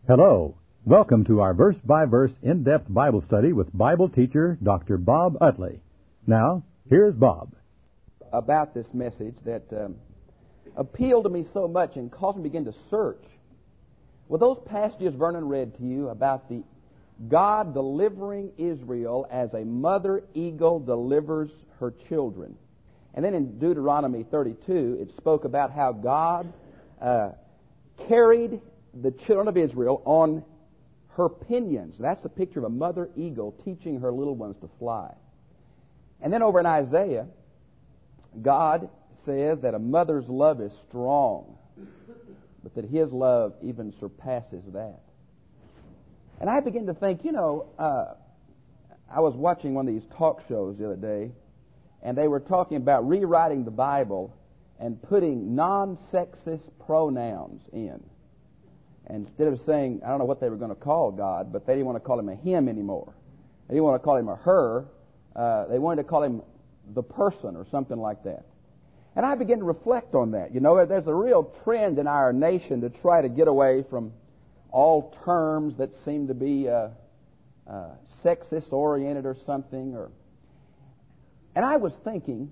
Hello. Welcome to our verse-by-verse in-depth Bible study with Bible teacher Dr. Bob Utley. Now, here's Bob. About this message that appealed to me so much and caused me to begin to search. Well, those passages Vernon read to you about the God delivering Israel as a mother eagle delivers her children. And then in Deuteronomy 32, it spoke about how God carried the children of Israel on her pinions. That's the picture of a mother eagle teaching her little ones to fly. And then over in Isaiah, God says that a mother's love is strong, but that His love even surpasses that. And I begin to think, I was watching one of these talk shows the other day, and they were talking about rewriting the Bible and putting non-sexist pronouns in. And instead of saying, I don't know what they were going to call God, but they didn't want to call Him a him anymore. They didn't want to call Him a her. They wanted to call Him the person or something like that. And I began to reflect on that. There's a real trend in our nation to try to get away from all terms that seem to be sexist-oriented or something. And I was thinking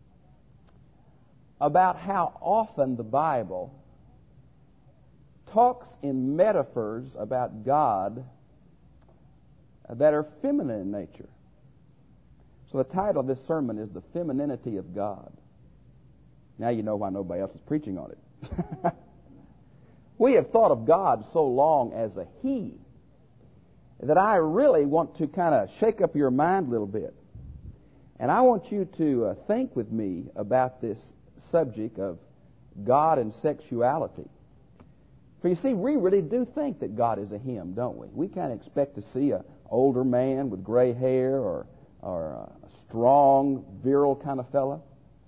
about how often the Bible talks in metaphors about God that are feminine in nature. So the title of this sermon is The Femininity of God. Now you know why nobody else is preaching on it. We have thought of God so long as a He that I really want to kind of shake up your mind a little bit. And I want you to think with me about this subject of God and sexuality. For you see, we really do think that God is a him, don't we? We kind of expect to see an older man with gray hair or a strong, virile kind of fella.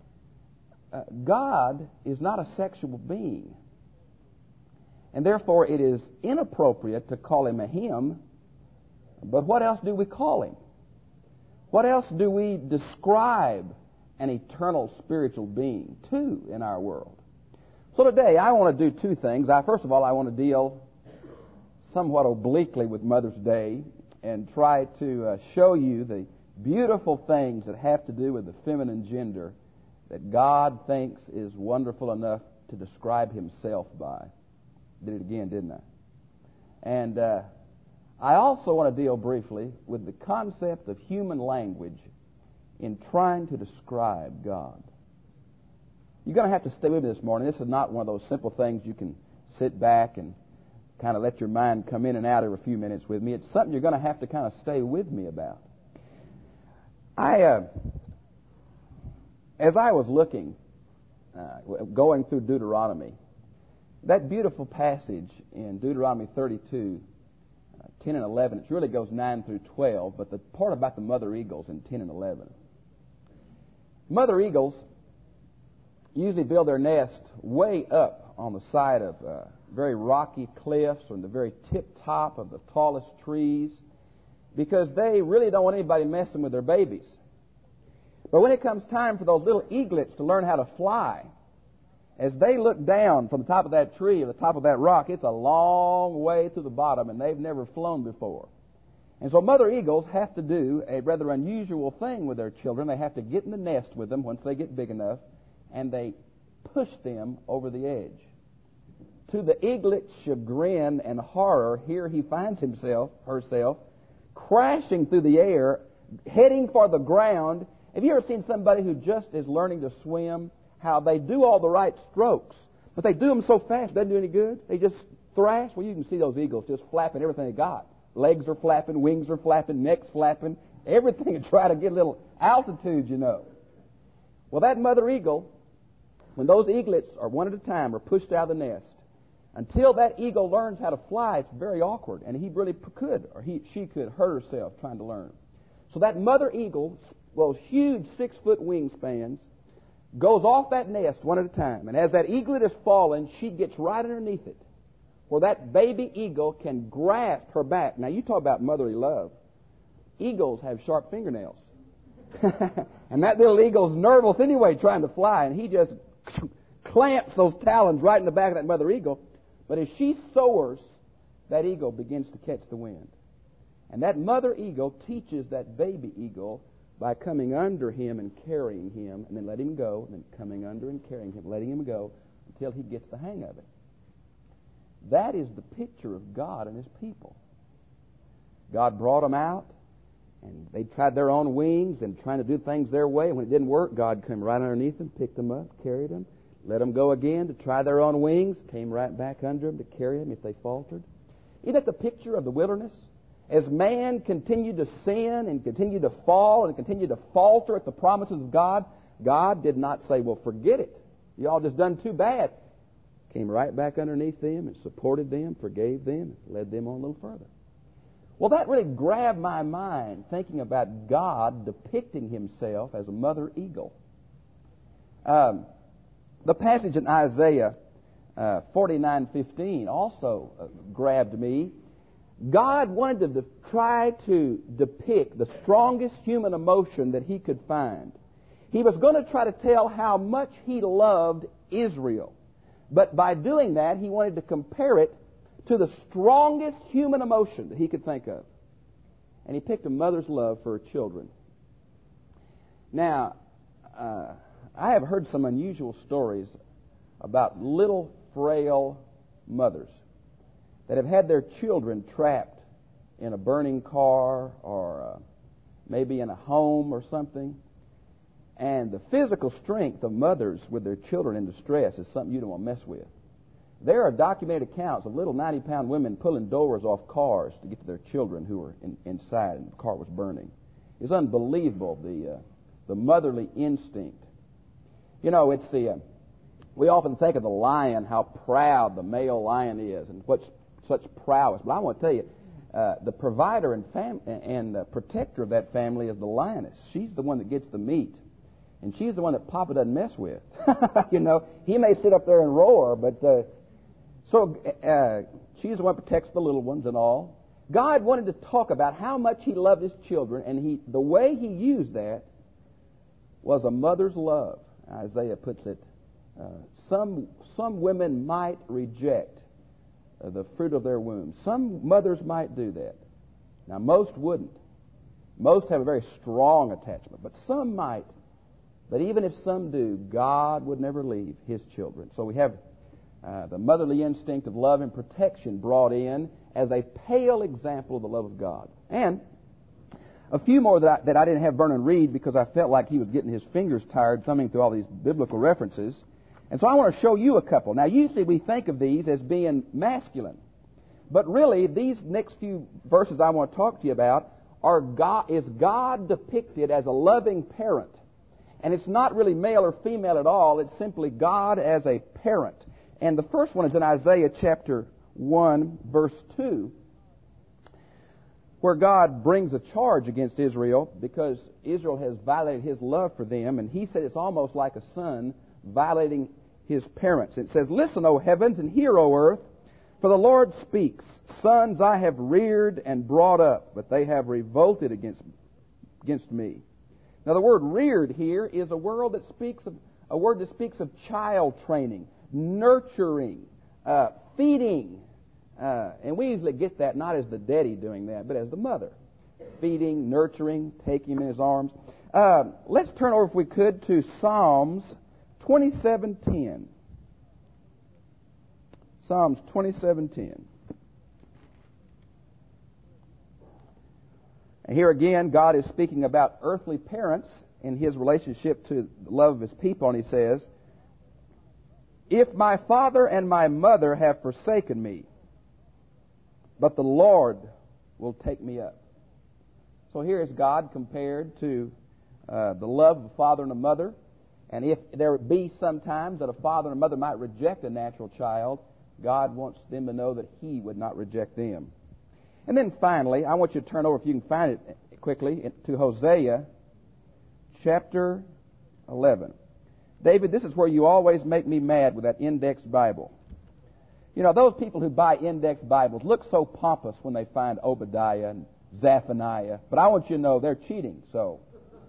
God is not a sexual being. And therefore, it is inappropriate to call Him a him. But what else do we call Him? What else do we describe an eternal spiritual being to in our world? So today, I want to do two things. First of all, I want to deal somewhat obliquely with Mother's Day and try to show you the beautiful things that have to do with the feminine gender that God thinks is wonderful enough to describe Himself by. Did it again, didn't I? And I also want to deal briefly with the concept of human language in trying to describe God. You're going to have to stay with me this morning. This is not one of those simple things you can sit back and kind of let your mind come in and out every few minutes with me. It's something you're going to have to kind of stay with me about. As I was looking, going through Deuteronomy, that beautiful passage in Deuteronomy 32, 10 and 11, it really goes 9 through 12, but the part about the mother eagles in 10 and 11. Mother eagles usually build their nest way up on the side of very rocky cliffs or in the very tip-top of the tallest trees because they really don't want anybody messing with their babies. But when it comes time for those little eaglets to learn how to fly, as they look down from the top of that tree or the top of that rock, it's a long way to the bottom, and they've never flown before. And so mother eagles have to do a rather unusual thing with their children. They have to get in the nest with them once they get big enough, and they push them over the edge. To the eaglet's chagrin and horror, here he finds herself, crashing through the air, heading for the ground. Have you ever seen somebody who just is learning to swim, how they do all the right strokes, but they do them so fast, it doesn't do any good? They just thrash. Well, you can see those eagles just flapping everything they got. Legs are flapping, wings are flapping, necks flapping, everything to try to get a little altitude, Well, that mother eagle, when those eaglets are one at a time are pushed out of the nest, until that eagle learns how to fly, it's very awkward, and he really could, or she could hurt herself trying to learn. So that mother eagle, those huge 6-foot wingspans, goes off that nest one at a time, and as that eaglet is falling, she gets right underneath it, where that baby eagle can grasp her back. Now, you talk about motherly love. Eagles have sharp fingernails. And that little eagle's nervous anyway trying to fly, and he just clamps those talons right in the back of that mother eagle. But as she soars that eagle begins to catch the wind. And that mother eagle teaches that baby eagle by coming under him and carrying him, and then letting him go, and then coming under and carrying him, letting him go until he gets the hang of it. That is the picture of God and His people. God brought them out, and they tried their own wings and trying to do things their way. And when it didn't work, God came right underneath them, picked them up, carried them, let them go again to try their own wings, came right back under them to carry them if they faltered. Isn't that the picture of the wilderness? As man continued to sin and continued to fall and continued to falter at the promises of God, God did not say, well, forget it. You all just done too bad. Came right back underneath them and supported them, forgave them, led them on a little further. Well, that really grabbed my mind, thinking about God depicting Himself as a mother eagle. The passage in Isaiah 49:15 also grabbed me. God wanted to try to depict the strongest human emotion that He could find. He was going to try to tell how much He loved Israel. But by doing that, He wanted to compare it to the strongest human emotion that He could think of. And He picked a mother's love for her children. Now, I have heard some unusual stories about little, frail mothers that have had their children trapped in a burning car or maybe in a home or something. And the physical strength of mothers with their children in distress is something you don't want to mess with. There are documented accounts of little 90-pound women pulling doors off cars to get to their children who were inside and the car was burning. It's unbelievable, the motherly instinct. You know, it's we often think of the lion, how proud the male lion is and what's such prowess. But I want to tell you, the provider and protector of that family is the lioness. She's the one that gets the meat. And she's the one that Papa doesn't mess with. You know, he may sit up there and roar, but she's the one that protects the little ones and all. God wanted to talk about how much He loved His children, and the way He used that was a mother's love. Isaiah puts it, some women might reject the fruit of their womb. Some mothers might do that. Now, most wouldn't. Most have a very strong attachment, but some might. But even if some do, God would never leave His children. So we have the motherly instinct of love and protection brought in as a pale example of the love of God. And a few more that I didn't have Vernon read because I felt like he was getting his fingers tired thumbing through all these biblical references. And so I want to show you a couple. Now, usually we think of these as being masculine. But really, these next few verses I want to talk to you about is God depicted as a loving parent. And it's not really male or female at all. It's simply God as a parent. And the first one is in Isaiah chapter 1, verse 2, where God brings a charge against Israel because Israel has violated His love for them. And He said it's almost like a son violating his parents. It says, "Listen, O heavens, and hear, O earth, for the Lord speaks. Sons I have reared and brought up, but they have revolted against me." Now, the word "reared" here is a word that speaks of child training, nurturing, feeding, and we usually get that not as the daddy doing that, but as the mother, feeding, nurturing, taking him in his arms. Let's turn over, if we could, to Psalms 27:10. Psalms 27:10. And here again, God is speaking about earthly parents in His relationship to the love of His people, and He says, "If my father and my mother have forsaken me, but the Lord will take me up." So here is God compared to the love of a father and a mother. And if there be sometimes that a father and a mother might reject a natural child, God wants them to know that He would not reject them. And then finally, I want you to turn over, if you can find it quickly, to Hosea chapter 11. David, this is where you always make me mad with that indexed Bible. You know, those people who buy indexed Bibles look so pompous when they find Obadiah and Zephaniah. But I want you to know they're cheating, so...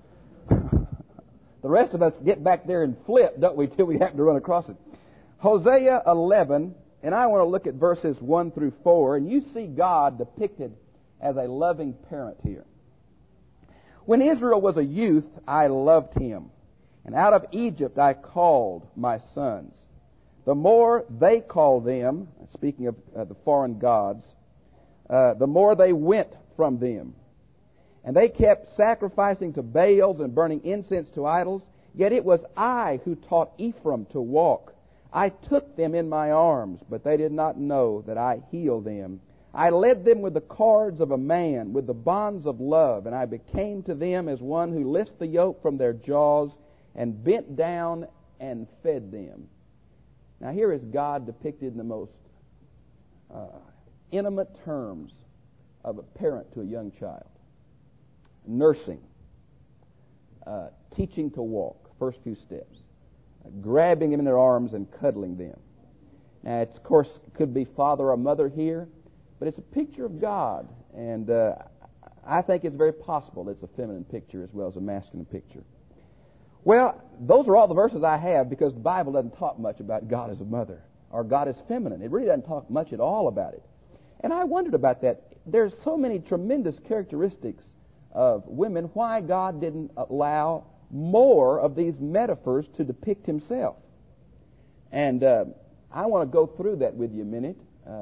The rest of us get back there and flip, don't we, till we happen to run across it. Hosea 11, And I want to look at verses 1 through 4, and you see God depicted as a loving parent here. When Israel was a youth, I loved him, and out of Egypt I called my sons. The more they called them, speaking of the foreign gods, the more they went from them. And they kept sacrificing to Baals and burning incense to idols. Yet it was I who taught Ephraim to walk. I took them in my arms, but they did not know that I healed them. I led them with the cords of a man, with the bonds of love, and I became to them as one who lifts the yoke from their jaws and bent down and fed them. Now here is God depicted in the most intimate terms of a parent to a young child. Nursing, teaching to walk, first few steps, grabbing them in their arms and cuddling them. Now, it's, of course, it could be father or mother here, but it's a picture of God, and I think it's very possible it's a feminine picture as well as a masculine picture. Well, those are all the verses I have because the Bible doesn't talk much about God as a mother or God as feminine. It really doesn't talk much at all about it. And I wondered about that. There's so many tremendous characteristics of women, why God didn't allow more of these metaphors to depict himself. And I want to go through that with you a minute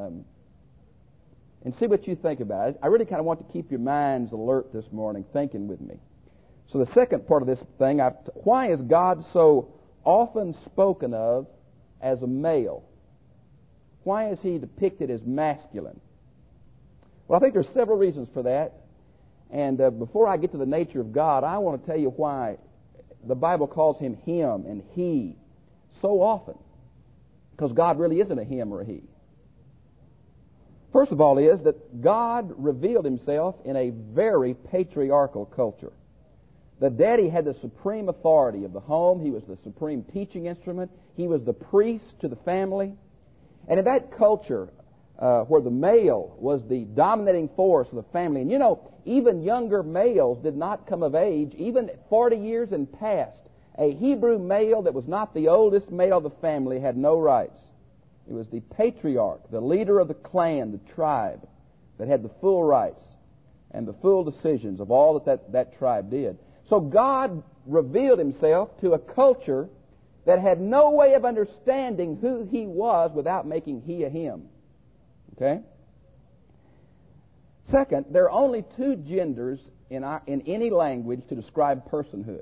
and see what you think about it. I really kind of want to keep your minds alert this morning, thinking with me. So the second part of this thing, why is God so often spoken of as a male? Why is he depicted as masculine? Well, I think there's several reasons for that. And before I get to the nature of God, I want to tell you why the Bible calls him and he so often. Because God really isn't a him or a he. First of all is that God revealed himself in a very patriarchal culture. The daddy had the supreme authority of the home. He was the supreme teaching instrument. He was the priest to the family. And in that culture, where the male was the dominating force of the family, and you know, even younger males did not come of age, even 40 years and past. A Hebrew male that was not the oldest male of the family had no rights. It was the patriarch, the leader of the clan, the tribe, that had the full rights and the full decisions of all that tribe did. So God revealed himself to a culture that had no way of understanding who he was without making he a him. Okay? Second, there are only two genders in any language to describe personhood.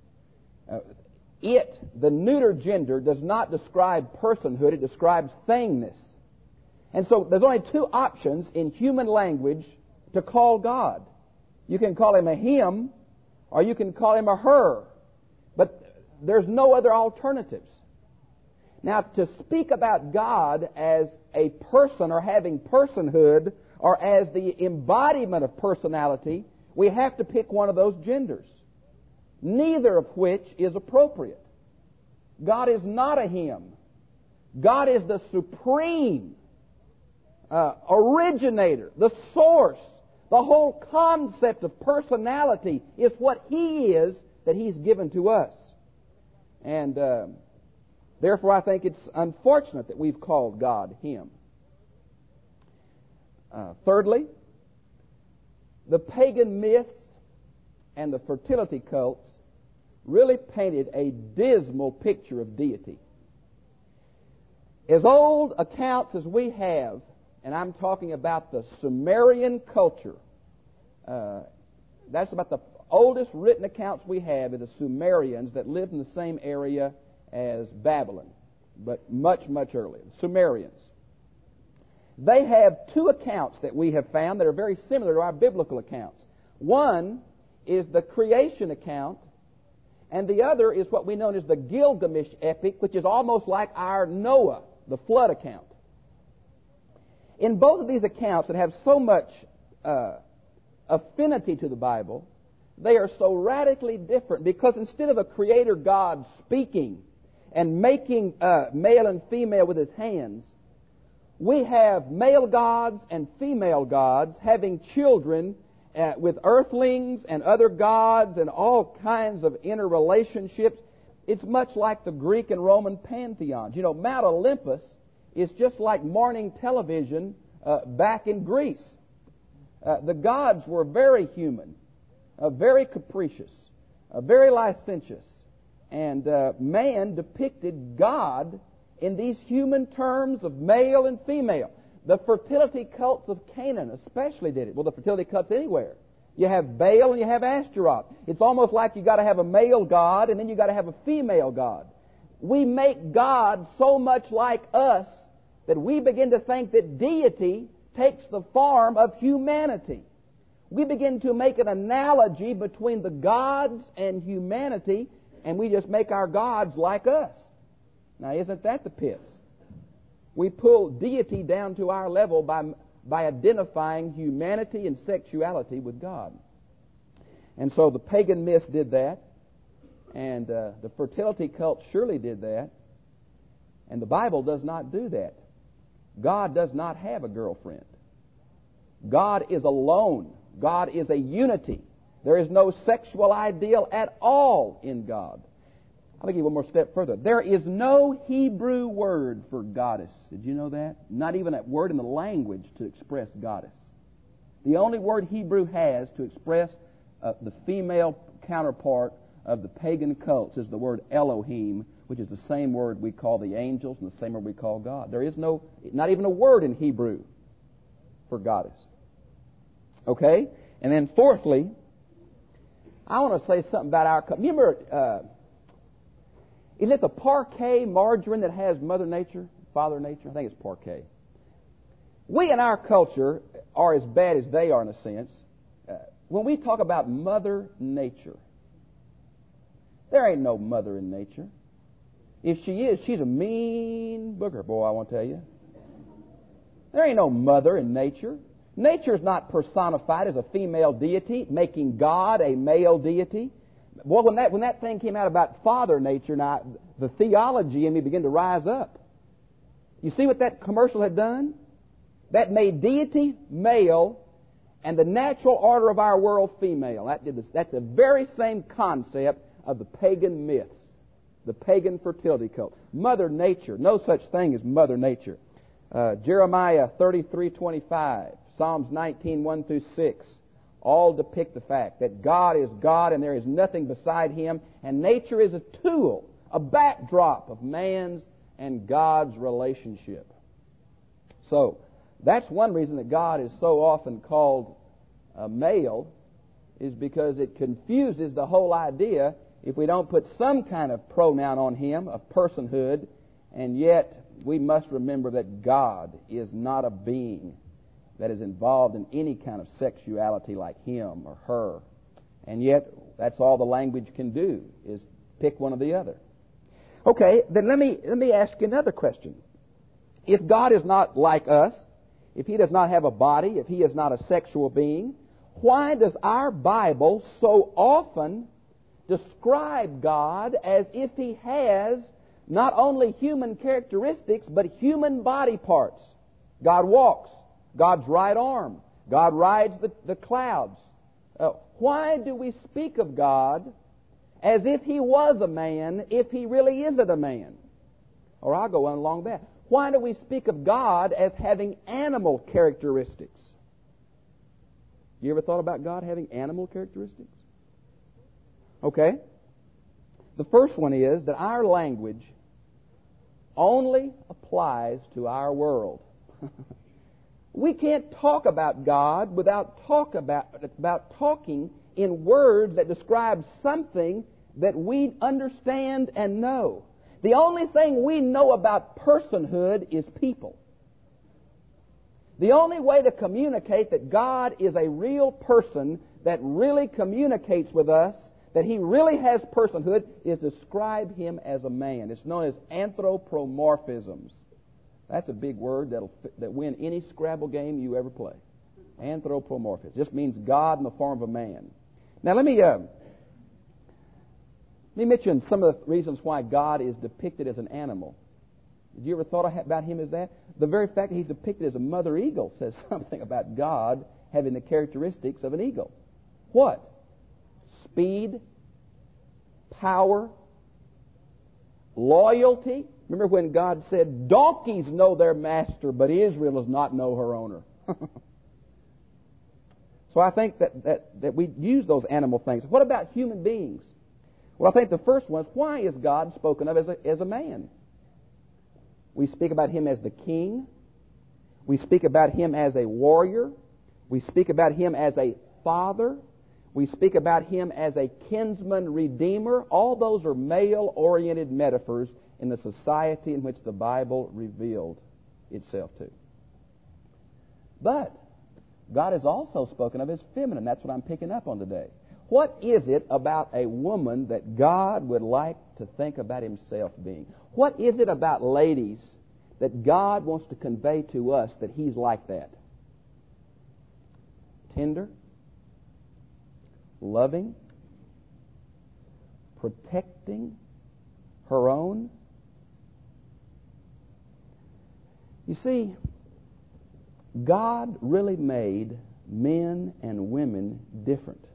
The neuter gender, does not describe personhood. It describes thingness. And so there's only two options in human language to call God. You can call him a him, or you can call him a her. But there's no other alternatives. Now, to speak about God as a person or having personhood or as the embodiment of personality, we have to pick one of those genders, neither of which is appropriate. God is not a him. God is the supreme originator, the source. The whole concept of personality is what he is that he's given to us. And therefore, I think it's unfortunate that we've called God him. Thirdly, the pagan myths and the fertility cults really painted a dismal picture of deity. As old accounts as we have, and I'm talking about the Sumerian culture, that's about the oldest written accounts we have of the Sumerians that lived in the same area as Babylon, but much, much earlier. Sumerians. They have two accounts that we have found that are very similar to our biblical accounts. One is the creation account, and the other is what we know as the Gilgamesh epic, which is almost like our Noah, the flood account. In both of these accounts that have so much affinity to the Bible, they are so radically different because instead of a creator God speaking and making male and female with his hands, we have male gods and female gods having children with earthlings and other gods and all kinds of interrelationships. It's much like the Greek and Roman pantheons. You know, Mount Olympus is just like morning television back in Greece. The gods were very human, very capricious, very licentious, and man depicted God in these human terms of male and female. The fertility cults of Canaan especially did it. Well, the fertility cults anywhere. You have Baal and you have Ashtaroth. It's almost like you got to have a male god and then you got to have a female god. We make God so much like us that we begin to think that deity takes the form of humanity. We begin to make an analogy between the gods and humanity, and we just make our gods like us. Now, isn't that the pits? We pull deity down to our level by identifying humanity and sexuality with God. And so the pagan myths did that, and the fertility cult surely did that, and the Bible does not do that. God does not have a girlfriend. God is alone. God is a unity. There is no sexual ideal at all in God. I'll give you one more step further. There is no Hebrew word for goddess. Did you know that? Not even a word in the language to express goddess. The only word Hebrew has to express the female counterpart of the pagan cults is the word Elohim, which is the same word we call the angels and the same word we call God. There is not even a word in Hebrew for goddess. Okay? And then fourthly, I want to say something about our culture. Remember, is it the Parquet margarine that has Mother Nature, Father Nature? I think it's Parquet. We in our culture are as bad as they are in a sense. When we talk about Mother Nature, there ain't no mother in nature. If she is, she's a mean booger, boy, I want to tell you. There ain't no mother in nature. Nature is not personified as a female deity, making God a male deity. Boy, when that thing came out about Father Nature, now the theology in me began to rise up. You see what that commercial had done? That made deity male and the natural order of our world female. That's the very same concept of the pagan myths, the pagan fertility cult. Mother Nature, no such thing as Mother Nature. Jeremiah 33:25, Psalms 19:1-6, all depict the fact that God is God and there is nothing beside Him, and nature is a tool, a backdrop of man's and God's relationship. So, that's one reason that God is so often called male, is because it confuses the whole idea if we don't put some kind of pronoun on Him, a personhood, and yet we must remember that God is not a being that is involved in any kind of sexuality like him or her. And yet, that's all the language can do, is pick one or the other. Okay, then let me ask you another question. If God is not like us, if He does not have a body, if He is not a sexual being, why does our Bible so often describe God as if He has not only human characteristics, but human body parts? God walks. God's right arm. God rides the clouds. Why do we speak of God as if He was a man, if He really isn't a man? Or I'll go on along that. Why do we speak of God as having animal characteristics? You ever thought about God having animal characteristics? Okay. The first one is that our language only applies to our world. We can't talk about God without about talking in words that describe something that we understand and know. The only thing we know about personhood is people. The only way to communicate that God is a real person that really communicates with us, that He really has personhood, is describe Him as a man. It's known as anthropomorphisms. That's a big word that win any Scrabble game you ever play. Anthropomorphism just means God in the form of a man. Now let me mention some of the reasons why God is depicted as an animal. Have you ever thought about Him as that? The very fact that He's depicted as a mother eagle says something about God having the characteristics of an eagle. What? Speed, power, loyalty. Remember when God said, donkeys know their master, but Israel does not know her owner. So I think that we use those animal things. What about human beings? Well, I think the first one is, why is God spoken of as a man? We speak about him as the king. We speak about him as a warrior. We speak about him as a father. We speak about him as a kinsman redeemer. All those are male-oriented metaphors in the society in which the Bible revealed itself to. But God is also spoken of as feminine. That's what I'm picking up on today. What is it about a woman that God would like to think about himself being? What is it about ladies that God wants to convey to us that he's like that? Tender, loving, protecting her own. You see, God really made men and women different.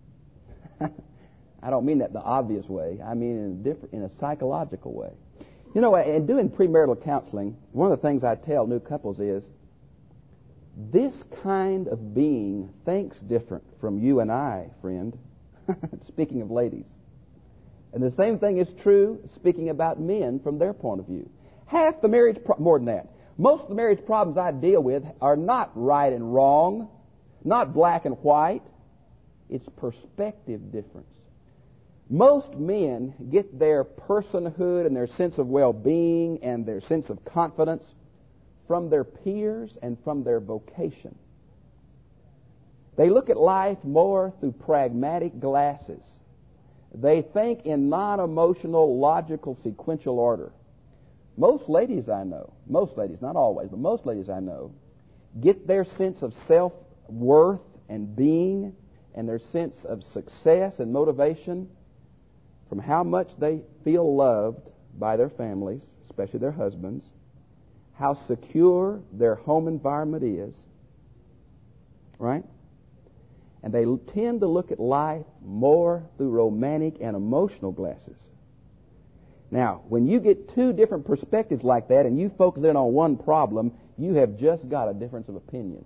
I don't mean that the obvious way. I mean in a psychological way. You know, in doing premarital counseling, one of the things I tell new couples is, this kind of being thinks different from you and I, friend. Speaking of ladies. And the same thing is true speaking about men from their point of view. Half the marriage, more than that, most of the marriage problems I deal with are not right and wrong, not black and white. It's perspective difference. Most men get their personhood and their sense of well-being and their sense of confidence from their peers and from their vocation. They look at life more through pragmatic glasses. They think in non-emotional, logical, sequential order. Most ladies I know, most ladies, not always, but most ladies I know, get their sense of self-worth and being and their sense of success and motivation from how much they feel loved by their families, especially their husbands, how secure their home environment is, right? And they tend to look at life more through romantic and emotional glasses. Now, when you get two different perspectives like that and you focus in on one problem, you have just got a difference of opinion.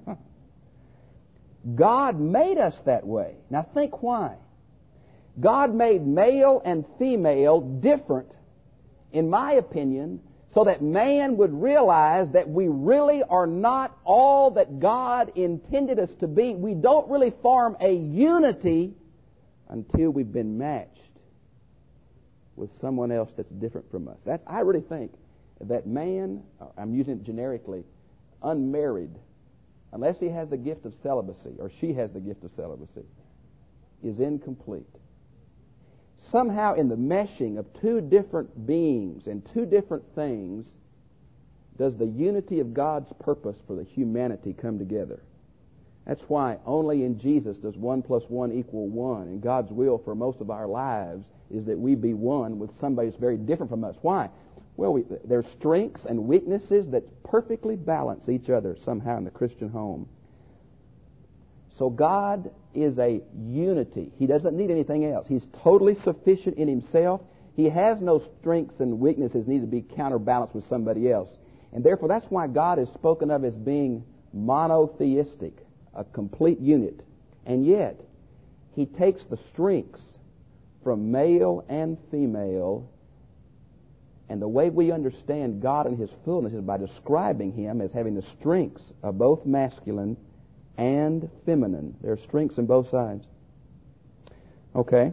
God made us that way. Now think why. God made male and female different, in my opinion, so that man would realize that we really are not all that God intended us to be. We don't really form a unity until we've been matched with someone else that's different from us. I really think that man, I'm using it generically, unmarried, unless he has the gift of celibacy, or she has the gift of celibacy, is incomplete. Somehow in the meshing of two different beings and two different things does the unity of God's purpose for the humanity come together. That's why only in Jesus does 1 + 1 = 1. And God's will for most of our lives is that we be one with somebody that's very different from us. Why? Well, there's strengths and weaknesses that perfectly balance each other somehow in the Christian home. So God is a unity. He doesn't need anything else. He's totally sufficient in himself. He has no strengths and weaknesses need to be counterbalanced with somebody else. And therefore, that's why God is spoken of as being monotheistic, a complete unit. And yet, he takes the strengths from male and female, and the way we understand God in his fullness is by describing him as having the strengths of both masculine and feminine. There are strengths on both sides. Okay.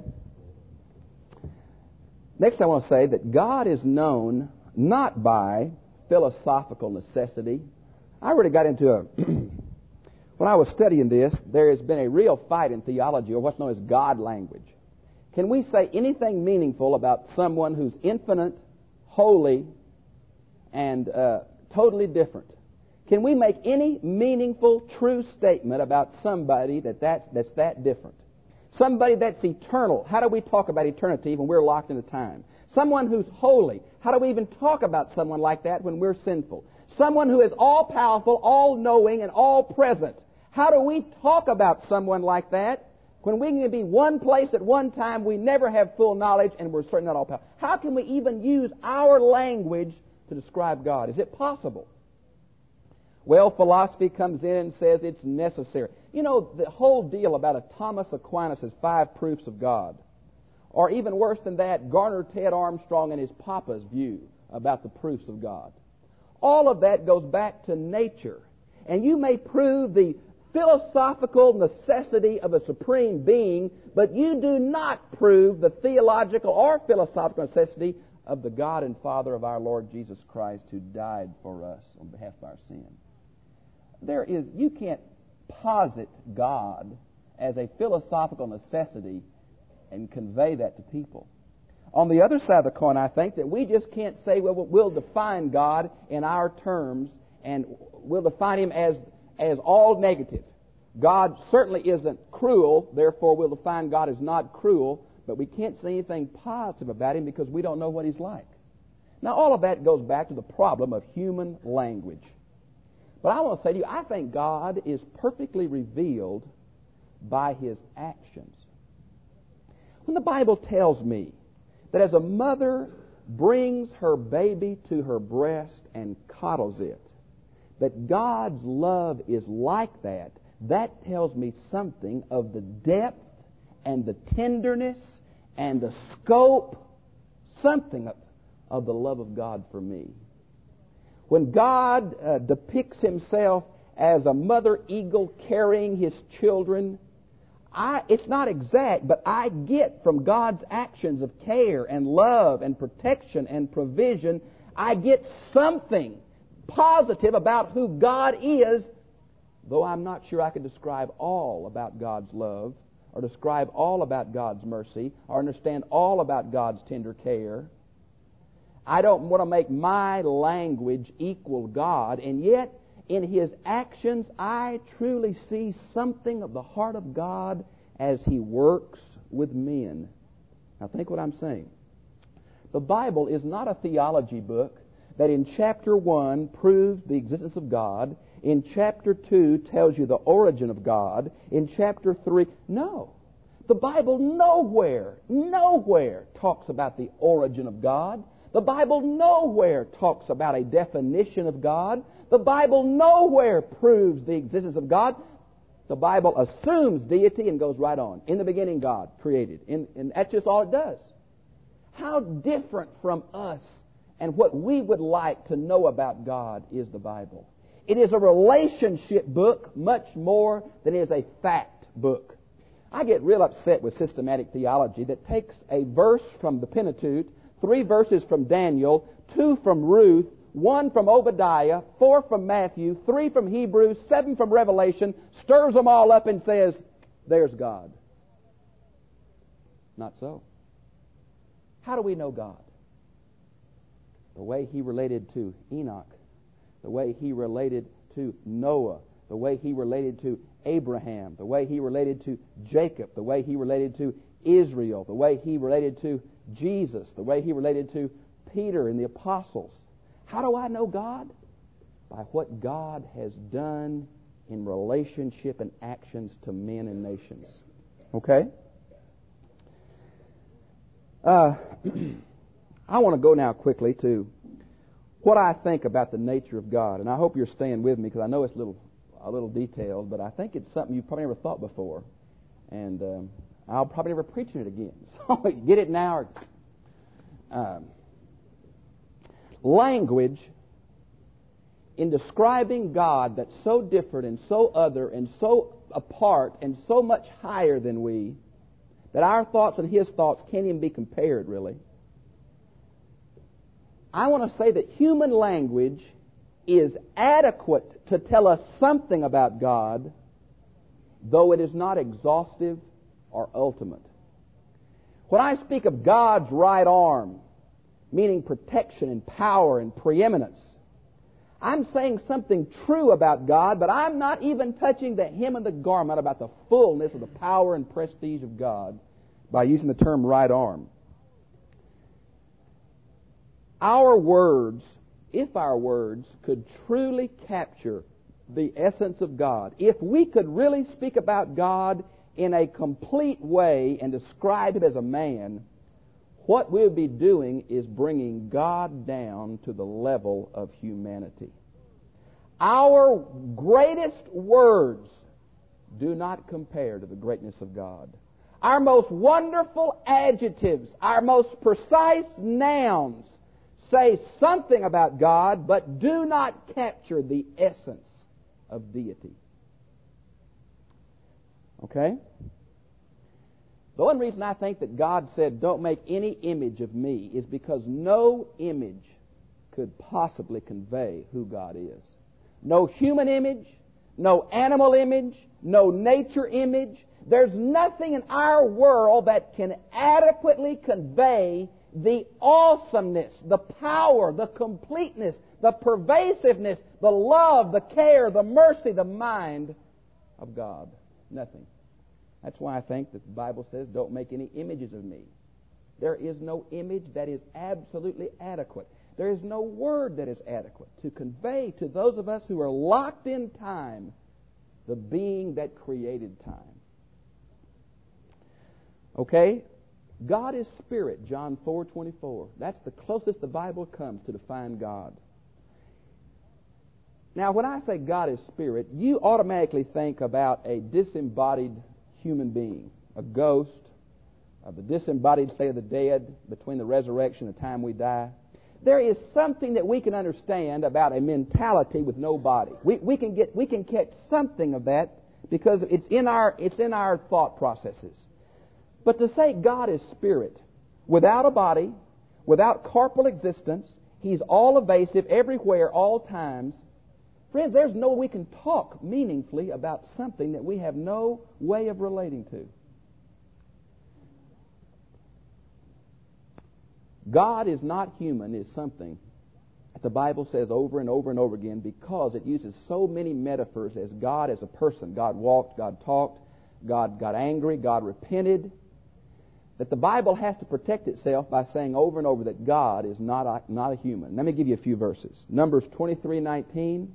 Next, I want to say that God is known not by philosophical necessity. I really got into when I was studying this, there has been a real fight in theology over what's known as God language. Can we say anything meaningful about someone who's infinite, holy, and totally different? Can we make any meaningful, true statement about somebody that's that different? Somebody that's eternal. How do we talk about eternity when we're locked into time? Someone who's holy. How do we even talk about someone like that when we're sinful? Someone who is all-powerful, all-knowing, and all-present. How do we talk about someone like that? When we can be one place at one time, we never have full knowledge, and we're certainly not all powerful. How can we even use our language to describe God? Is it possible? Well, philosophy comes in and says it's necessary. You know, the whole deal about a Thomas Aquinas' 5 proofs of God, or even worse than that, Garner Ted Armstrong and his papa's view about the proofs of God. All of that goes back to nature. And you may prove the philosophical necessity of a supreme being, but you do not prove the theological or philosophical necessity of the God and Father of our Lord Jesus Christ, who died for us on behalf of our sin. You can't posit God as a philosophical necessity and convey that to people. On the other side of the coin, I think that we just can't say, well, we'll define God in our terms, and we'll define Him as all negative. God certainly isn't cruel, therefore we'll define God as not cruel, but we can't say anything positive about Him because we don't know what He's like. Now, all of that goes back to the problem of human language. But I want to say to you, I think God is perfectly revealed by His actions. When the Bible tells me that as a mother brings her baby to her breast and coddles it, that God's love is like that, that tells me something of the depth and the tenderness and the scope, something of the love of God for me. When God depicts Himself as a mother eagle carrying his children, it's not exact, but I get from God's actions of care and love and protection and provision, I get something positive about who God is, though I'm not sure I could describe all about God's love, or describe all about God's mercy, or understand all about God's tender care. I don't want to make my language equal God, and yet in His actions I truly see something of the heart of God as He works with men. Now think what I'm saying. The Bible is not a theology book that in chapter 1 proves the existence of God, in chapter 2 tells you the origin of God, in chapter 3... No. The Bible nowhere talks about the origin of God. The Bible nowhere talks about a definition of God. The Bible nowhere proves the existence of God. The Bible assumes deity and goes right on. In the beginning, God created. And that's just all it does. How different from us and what we would like to know about God is the Bible. It is a relationship book much more than it is a fact book. I get real upset with systematic theology that takes a verse from the Pentateuch, 3 verses from Daniel, 2 from Ruth, 1 from Obadiah, 4 from Matthew, 3 from Hebrews, 7 from Revelation, stirs them all up and says, there's God. Not so. How do we know God? The way He related to Enoch, the way He related to Noah, the way He related to Abraham, the way He related to Jacob, the way He related to Israel, the way He related to Jesus, the way He related to Peter and the apostles. How do I know God? By what God has done in relationship and actions to men and nations. Okay? I want to go now quickly to what I think about the nature of God. And I hope you're staying with me because I know it's a little detailed, but I think it's something you've probably never thought before. And I'll probably never preach it again. So get it now. Language in describing God that's so different and so other and so apart and so much higher than we that our thoughts and His thoughts can't even be compared, really. I want to say that human language is adequate to tell us something about God, though it is not exhaustive or ultimate. When I speak of God's right arm, meaning protection and power and preeminence, I'm saying something true about God, but I'm not even touching the hem of the garment about the fullness of the power and prestige of God by using the term right arm. Our words, if our words could truly capture the essence of God, if we could really speak about God in a complete way and describe Him as a man, what we'll be doing is bringing God down to the level of humanity. Our greatest words do not compare to the greatness of God. Our most wonderful adjectives, our most precise nouns say something about God, but do not capture the essence of deity. Okay? The one reason I think that God said, don't make any image of me, is because no image could possibly convey who God is. No human image, no animal image, no nature image. There's nothing in our world that can adequately convey the awesomeness, the power, the completeness, the pervasiveness, the love, the care, the mercy, the mind of God. Nothing. That's why I think that the Bible says, don't make any images of me. There is no image that is absolutely adequate. There is no word that is adequate to convey to those of us who are locked in time the being that created time. Okay? God is spirit, John 4:24. That's the closest the Bible comes to define God. Now, when I say God is spirit, you automatically think about a disembodied human being, a ghost, the disembodied state of the dead between the resurrection and the time we die. There is something that we can understand about a mentality with no body. We can catch something of that because it's in our thought processes. But to say God is spirit, without a body, without corporal existence, He's all evasive, everywhere, all times. Friends, there's no way we can talk meaningfully about something that we have no way of relating to. God is not human is something that the Bible says over and over and over again because it uses so many metaphors as God as a person. God walked, God talked, God got angry, God repented. That the Bible has to protect itself by saying over and over that God is not a human. Let me give you a few verses. Numbers 23:19,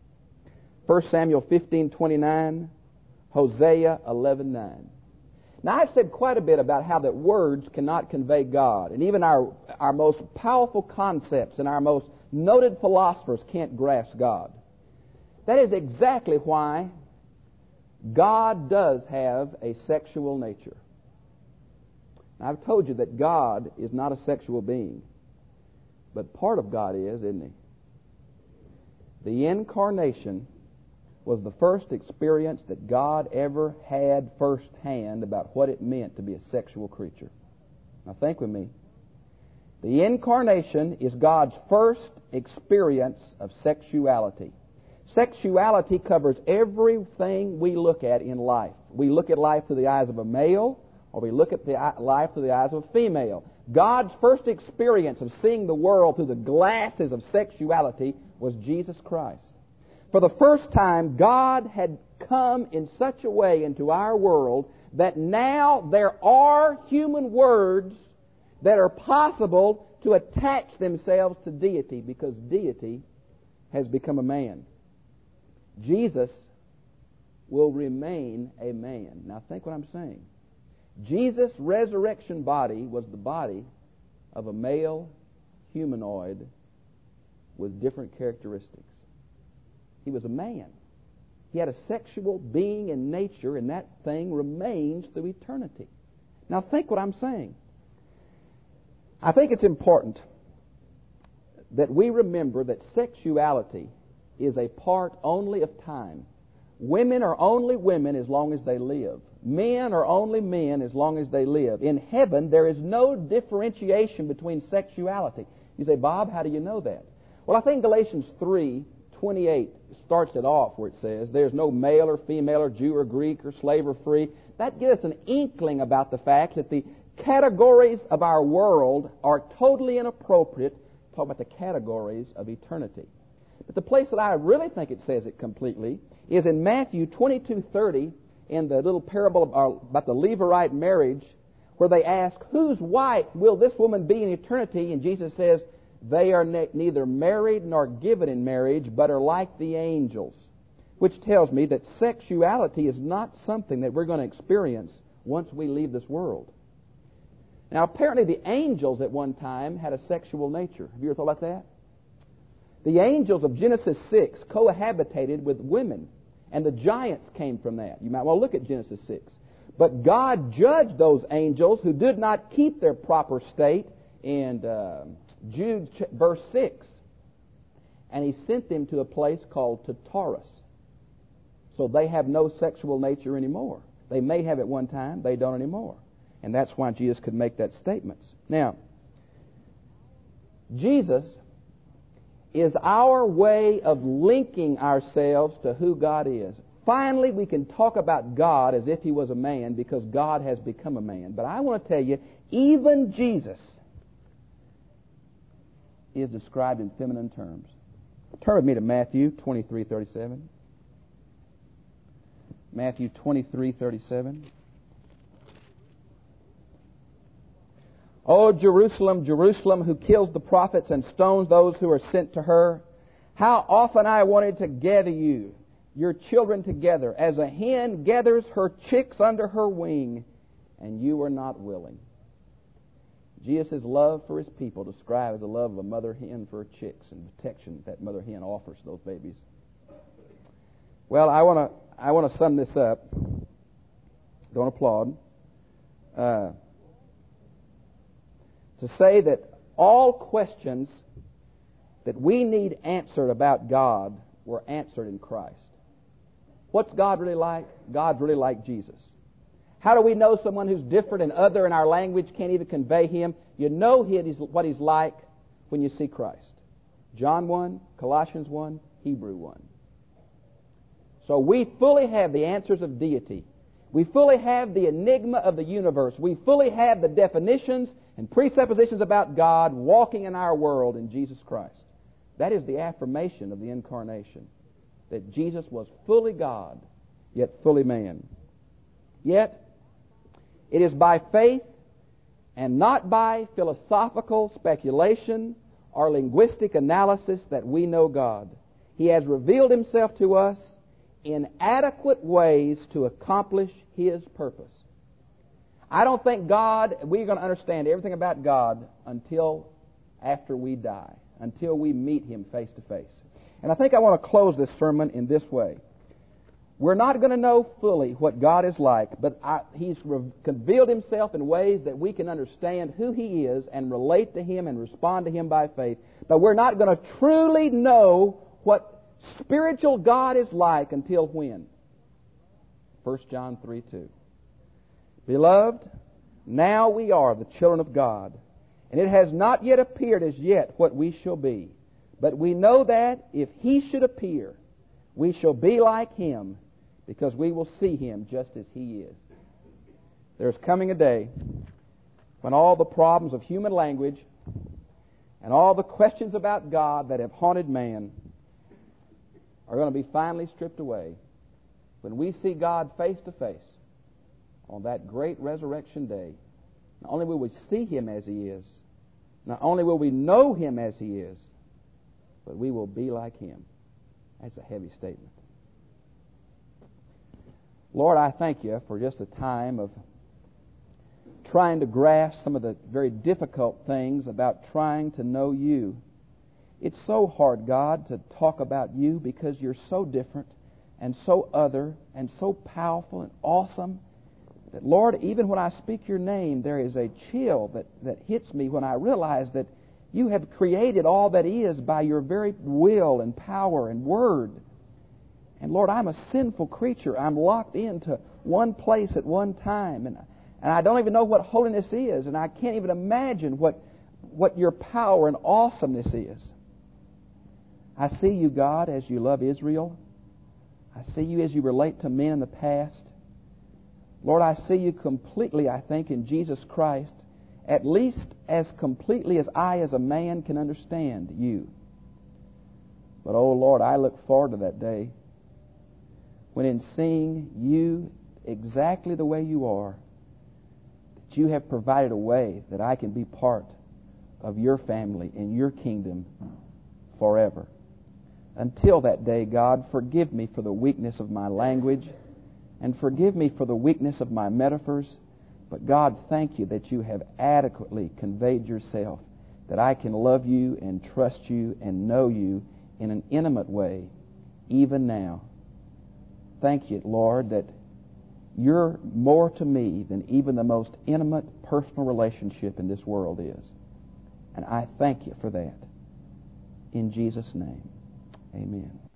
1 Samuel 15:29, Hosea 11:9. Now, I've said quite a bit about how that words cannot convey God, and even our most powerful concepts and our most noted philosophers can't grasp God. That is exactly why God does have a sexual nature. Now, I've told you that God is not a sexual being, but part of God is, isn't He? The incarnation was the first experience that God ever had firsthand about what it meant to be a sexual creature. Now think with me. The incarnation is God's first experience of sexuality. Sexuality covers everything we look at in life. We look at life through the eyes of a male, or we look at life through the eyes of a female. God's first experience of seeing the world through the glasses of sexuality was Jesus Christ. For the first time, God had come in such a way into our world that now there are human words that are possible to attach themselves to deity because deity has become a man. Jesus will remain a man. Now think what I'm saying. Jesus' resurrection body was the body of a male humanoid with different characteristics. He was a man. He had a sexual being in nature, and that thing remains through eternity. Now think what I'm saying. I think it's important that we remember that sexuality is a part only of time. Women are only women as long as they live. Men are only men as long as they live. In heaven, there is no differentiation between sexuality. You say, Bob, how do you know that? Well, I think Galatians 3:28 starts it off where it says, there's no male or female or Jew or Greek or slave or free. That gives us an inkling about the fact that the categories of our world are totally inappropriate. Talk about the categories of eternity. But the place that I really think it says it completely is in Matthew 22:30 in the little parable about the Levirate marriage, where they ask, whose wife will this woman be in eternity? And Jesus says, they are neither married nor given in marriage, but are like the angels. which tells me that sexuality is not something that we're going to experience once we leave this world. Now, apparently the angels at one time had a sexual nature. Have you ever thought about that? The angels of Genesis 6 cohabitated with women, and the giants came from that. You might well look at Genesis 6. But God judged those angels who did not keep their proper state in Jude verse 6. And He sent them to a place called Tartarus. So they have no sexual nature anymore. They may have at one time, they don't anymore. And that's why Jesus could make that statement. Now, Jesus is our way of linking ourselves to who God is. Finally, we can talk about God as if He was a man because God has become a man. But I want to tell you, even Jesus is described in feminine terms. Turn with me to Matthew 23:37. Matthew 23:37. O Jerusalem, Jerusalem, who kills the prophets and stones those who are sent to her, how often I wanted to gather you, your children together, as a hen gathers her chicks under her wing, and you were not willing. Jesus' love for His people described as the love of a mother hen for her chicks and protection that mother hen offers to those babies. Well, I want to sum this up. Don't applaud. To say that all questions that we need answered about God were answered in Christ. What's God really like? God's really like Jesus. How do we know someone who's different and other in our language can't even convey Him? You know what He's like when you see Christ. John 1, Colossians 1, Hebrew 1. So we fully have the answers of deity. We fully have the enigma of the universe. We fully have the definitions and presuppositions about God walking in our world in Jesus Christ. That is the affirmation of the incarnation, that Jesus was fully God, yet fully man. Yet, it is by faith and not by philosophical speculation or linguistic analysis that we know God. He has revealed Himself to us in adequate ways to accomplish His purpose. I don't think we're going to understand everything about God until after we die, until we meet Him face to face. And I think I want to close this sermon in this way. We're not going to know fully what God is like, but He's revealed Himself in ways that we can understand who He is and relate to Him and respond to Him by faith. But we're not going to truly know what spiritual God is like until when? 1 John 3:2. Beloved, now we are the children of God, and it has not yet appeared as yet what we shall be. But we know that if He should appear, we shall be like Him, because we will see Him just as He is. There's coming a day when all the problems of human language and all the questions about God that have haunted man are going to be finally stripped away when we see God face to face on that great resurrection day. Not only will we see Him as He is, not only will we know Him as He is, but we will be like Him. That's a heavy statement. Lord, I thank You for just a time of trying to grasp some of the very difficult things about trying to know You. It's so hard, God, to talk about You because You're so different and so other and so powerful and awesome that, Lord, even when I speak Your name, there is a chill that hits me when I realize that You have created all that is by Your very will and power and word. And, Lord, I'm a sinful creature. I'm locked into one place at one time. And I don't even know what holiness is. And I can't even imagine what Your power and awesomeness is. I see You, God, as You love Israel. I see You as You relate to men in the past. Lord, I see You completely, I think, in Jesus Christ, at least as completely as I as a man can understand You. But, oh Lord, I look forward to that day when in seeing You exactly the way You are, that You have provided a way that I can be part of Your family and Your kingdom forever. Until that day, God, forgive me for the weakness of my language and forgive me for the weakness of my metaphors. But God, thank you that you have adequately conveyed yourself, that I can love you and trust you and know you in an intimate way, even now. Thank you, Lord, that you're more to me than even the most intimate personal relationship in this world is. And I thank you for that. In Jesus' name, amen.